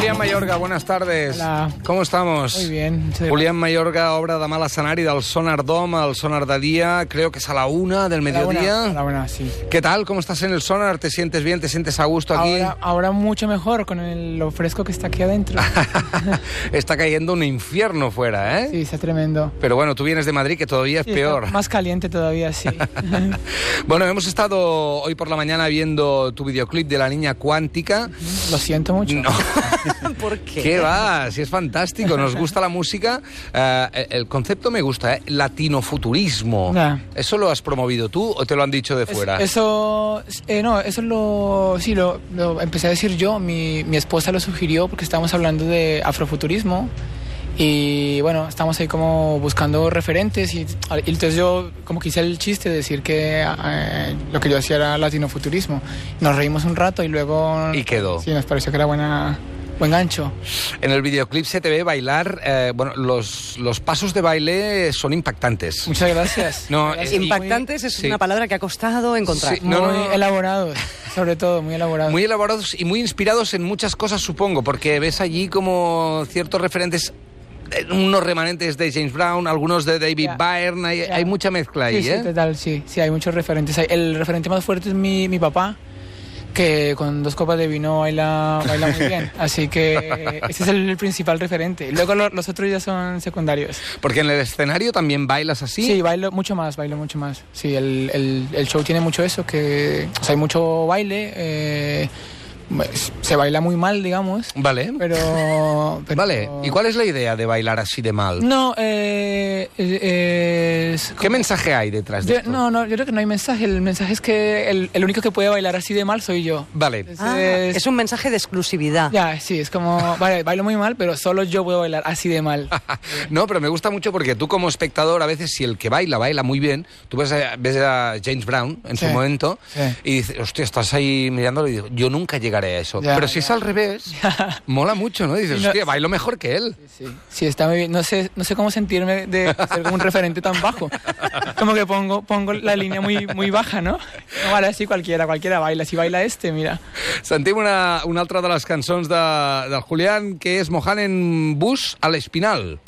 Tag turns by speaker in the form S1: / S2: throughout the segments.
S1: Julián Mayorga, buenas tardes.
S2: Hola.
S1: ¿Cómo estamos?
S2: Muy bien.
S1: Julián Mayorga obre demà a l'escenari del Sonar Dome, el Sonar de día, creo que es a la 1 del mediodía.
S2: A la una, sí.
S1: ¿Qué tal? ¿Cómo estás en el Sonar? ¿Te sientes bien? ¿Te sientes a gusto aquí?
S2: Ahora mucho mejor con lo fresco que está aquí adentro.
S1: Está cayendo un infierno fuera, ¿eh?
S2: Sí, está tremendo.
S1: Pero bueno, tú vienes de Madrid, que todavía es
S2: Sí,
S1: peor.
S2: Más caliente todavía, sí.
S1: Bueno, hemos estado hoy por la mañana viendo tu videoclip de La Niña Cuántica.
S2: Lo siento mucho.
S1: No.
S3: ¿Por qué?
S1: ¿Qué va? Si es fantástico, nos gusta la música. El concepto me gusta, ¿eh? Latinofuturismo.
S2: Ya.
S1: ¿Eso lo has promovido tú o te lo han dicho de fuera?
S2: Eso lo empecé a decir yo. Mi esposa lo sugirió porque estábamos hablando de afrofuturismo. Y bueno, estamos ahí como buscando referentes y entonces yo como que hice el chiste de decir que lo que yo hacía era latinofuturismo. Nos reímos un rato y luego...
S1: Y quedó.
S2: Sí, nos pareció que era buen gancho.
S1: En el videoclip se te ve bailar, bueno, los pasos de baile son impactantes.
S2: Muchas gracias.
S1: No,
S2: Gracias.
S3: Impactantes es una palabra que ha costado encontrar.
S1: Sí.
S2: Muy elaborados, sobre todo, muy elaborados.
S1: Muy elaborados y muy inspirados en muchas cosas, supongo, porque ves allí como ciertos referentes, unos remanentes de James Brown, algunos de David Byrne, hay mucha mezcla ahí,
S2: sí,
S1: ¿eh?
S2: Sí, total, sí, hay muchos referentes. El referente más fuerte es mi papá, que con 2 copas de vino baila muy bien. Así que ese es el principal referente. Luego los otros ya son secundarios.
S1: Porque en el escenario también bailas así.
S2: Sí, bailo mucho más. Sí, el show tiene mucho eso, que hay mucho baile. Se baila muy mal, digamos.
S1: Vale.
S2: Pero
S1: Vale. ¿Y cuál es la idea de bailar así de mal?
S2: No,
S1: ¿Qué mensaje hay detrás de esto?
S2: No, yo creo que no hay mensaje. El mensaje es que el único que puede bailar así de mal soy yo.
S1: Vale.
S3: Es un mensaje de exclusividad.
S2: Ya, sí, es como, vale, bailo muy mal, pero solo yo puedo bailar así de mal.
S1: No, pero me gusta mucho porque tú como espectador, a veces si el que baila muy bien, tú ves a James Brown en su momento y dices, hostia, estás ahí mirándolo y digo, yo nunca llegaré a eso.
S2: Ya,
S1: pero si es al revés, mola mucho, ¿no? Dices, hostia, bailo mejor que él.
S2: Sí, está muy bien. No sé cómo sentirme de ser como un referente tan bajo. Como que pongo la línea muy baja, ¿no? No vale, así cualquiera baila. Si baila mira.
S1: Sentim una altra de les cançons del Julián, que és Mojant en bus a l'Espinal.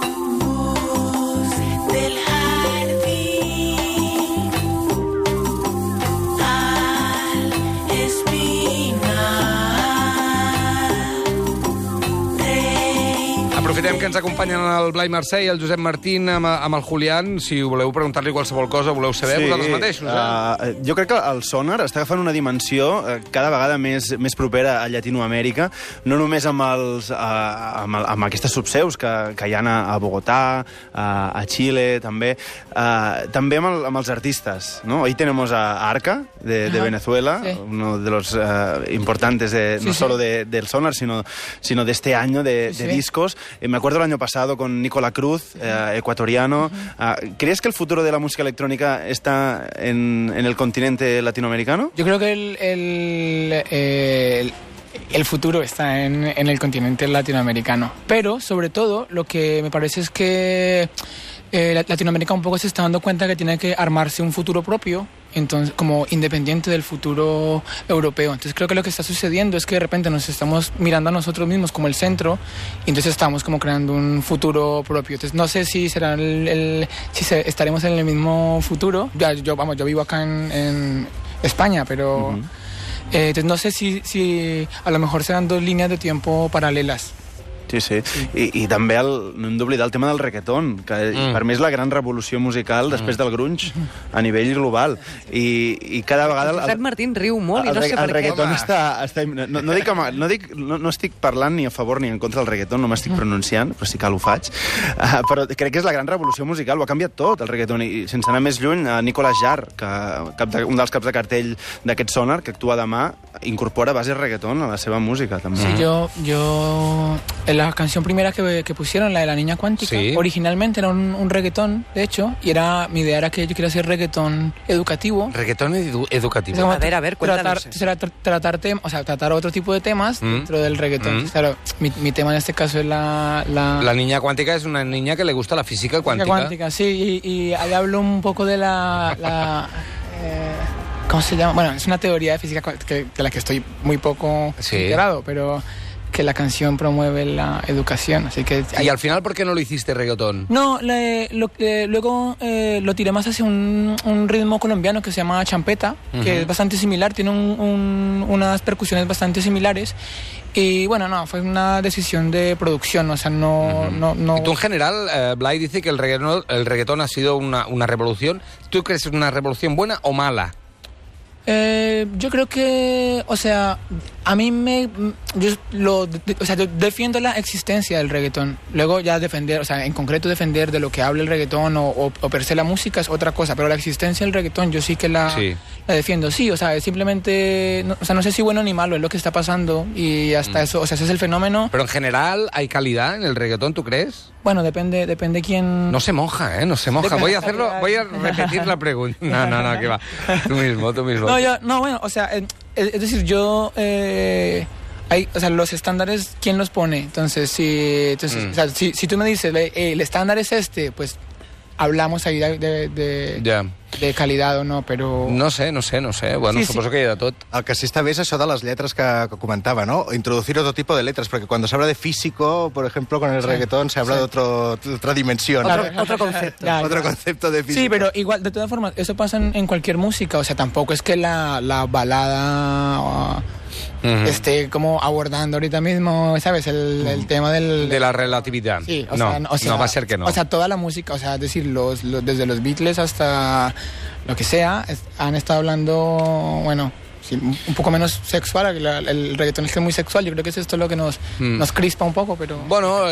S1: Aprofitem que ens acompanyen el Blai Mercè i el Josep Martín amb el Julián. Si voleu preguntar-li qualsevol cosa, voleu saber, vosaltres mateixos.
S4: Jo crec que el Sonar està agafant una dimensió cada vegada més propera a Llatinoamèrica, no només amb aquestes subseus que hi ha a Bogotà, a Xile, també amb els artistes, ¿no? Hoy tenemos a Arca, de Venezuela, uno de los importantes, no solo del Sonar, sino de este año de discos. Me acuerdo el año pasado con Nicola Cruz, ecuatoriano. ¿Crees que el futuro de la música electrónica está en el continente latinoamericano?
S2: Yo creo que el futuro está en el continente latinoamericano. Pero, sobre todo, lo que me parece es que Latinoamérica un poco se está dando cuenta que tiene que armarse un futuro propio, entonces como independiente del futuro europeo. Entonces creo que lo que está sucediendo es que de repente nos estamos mirando a nosotros mismos como el centro y entonces estamos como creando un futuro propio. Entonces no sé si será estaremos en el mismo futuro. Yo vivo acá en España, pero entonces no sé si a lo mejor serán 2 líneas de tiempo paralelas.
S4: Sí. I també no hem d'oblidar el tema del reggaeton, que per mi és la gran revolució musical després del grunge a nivell global. I cada vegada...
S3: Josep Martín riu molt i no sé per què.
S4: El reggaeton està... No estic parlant ni a favor ni en contra del reggaeton, no m'estic pronunciant, però sí que ho faig. Però crec que és la gran revolució musical, ho ha canviat tot, el reggaeton. I sense anar més lluny, Nicolas Jarre, un dels caps de cartell d'aquest Sonar, que actua demà, incorpora bases reggaeton a la seva música, també.
S2: Sí, yo la canción primera que pusieron, la de La Niña Cuántica, originalmente era un reggaetón, de hecho, y mi idea era que yo quería hacer reggaetón educativo.
S1: Reggaetón educativo.
S3: A ver, cuéntanos.
S2: Tratar otro tipo de temas dentro del reggaetón. Claro, mi tema en este caso es la...
S1: La Niña Cuántica es una niña que le gusta la física cuántica.
S2: Sí, y ahí hablo un poco de ¿cómo se llama? Bueno, es una teoría de física de la que estoy muy poco enterado, pero que la canción promueve la educación, así que...
S1: ¿Y al final por qué no lo hiciste reggaetón?
S2: No, luego lo tiré más hacia un ritmo colombiano que se llama champeta, que es bastante similar, tiene unas percusiones bastante similares. Y bueno, no, fue una decisión de producción, o sea, no...
S1: Y tú en general, Blay dice que el reggaetón ha sido una revolución. ¿Tú crees que es una revolución buena o mala?
S2: Yo creo que, o sea, a mí yo defiendo la existencia del reggaetón. Luego ya defender, o sea, en concreto defender de lo que habla el reggaetón o per se la música es otra cosa, pero la existencia del reggaetón yo sí que la defiendo. Sí, o sea, es simplemente, no sé si bueno ni malo es lo que está pasando y hasta eso, o sea, ese es el fenómeno.
S1: Pero en general, ¿hay calidad en el reggaetón, tú crees?
S2: Bueno, depende quién...
S1: No se moja, no se moja. Voy a repetir la pregunta. No, que va. Tú mismo.
S2: Bueno, o sea, es decir, yo... o sea, los estándares, ¿quién los pone? Entonces, o sea, si tú me dices, el estándar es este, pues hablamos ahí de calidad o no, però...
S1: No sé. Bueno, suposo que hi ha de tot.
S5: El que sí està bé és això de les lletres que comentaba, ¿no? Introducir otro tipo de letras, porque cuando se habla de físico, por ejemplo, con el reggaetón se habla de otra dimensión.
S3: Otro concepto.
S5: Otro concepto de físico.
S2: Sí, pero igual, de todas formas, eso pasa en cualquier música, o sea, tampoco es que la balada... esté como abordando ahorita mismo, ¿sabes? El tema de la
S1: relatividad.
S2: Sí,
S1: o sea, no va a ser que no.
S2: O sea, toda la música, o sea, es decir, desde los Beatles hasta lo que sea, han estado hablando, bueno, sí, un poco menos sexual, el reggaetón es muy sexual, yo creo que es esto lo que nos crispa un poco, pero...
S1: Bueno,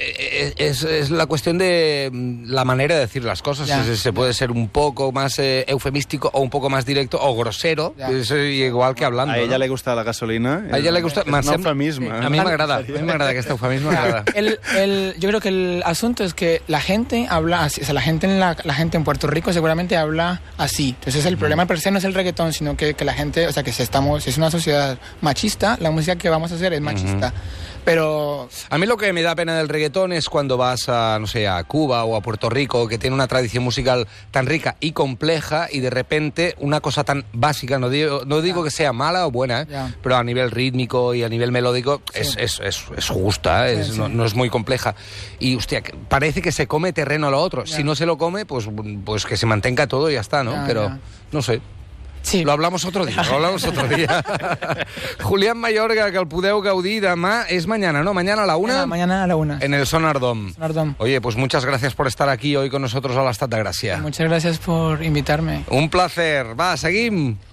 S1: es la cuestión de la manera de decir las cosas, se puede ser un poco más eufemístico o un poco más directo o grosero, es igual que hablando.
S4: A ella le gusta la gasolina.
S1: A ella le gusta...
S4: Un eufemisme.
S1: A mí m'agrada aquest eufemisme, m'agrada.
S2: Yo creo que el asunto es que la gente habla así, o sea, la gente en Puerto Rico seguramente habla así, entonces el problema per se no es el reggaetón, sino que la gente, o sea, que si es una sociedad machista, la música que vamos a hacer es machista. Pero...
S1: A mí lo que me da pena del reggaetón es cuando vas a, no sé, a Cuba o a Puerto Rico, que tiene una tradición musical tan rica y compleja, y de repente una cosa tan básica, no digo que sea mala o buena, pero a nivel rítmico y a nivel melódico es justa, no es muy compleja. Y, hostia, parece que se come terreno a lo otro. Si no se lo come, pues que se mantenga todo y ya está, ¿no? Pero, no sé.
S2: Sí.
S1: Lo hablamos otro día. Julián Mayorga, que el podeu gaudir demà, es mañana, ¿no? Mañana a la 1.
S2: Mañana a la 1.
S1: En el Sonar Dome. Oye, pues muchas gracias por estar aquí hoy con nosotros a l'Estat de Gràcia.
S2: Muchas gracias por invitarme.
S1: Un placer. Va, seguim.